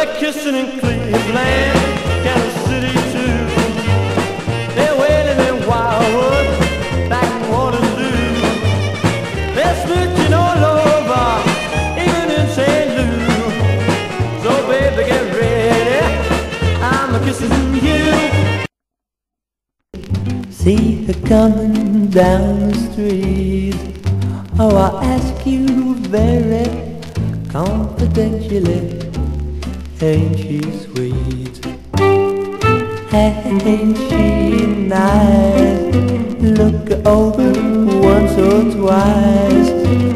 they're kissing in Cleveland, Kansas City too. They're wailing in Wildwood, back in Waterloo. They're smooching all over, even in St. Louis. So baby, get ready, I'm kissing you. See her coming down the street. Oh, I ask you very confidentially, ain't she sweet? Ain't she nice? Look over once or twice.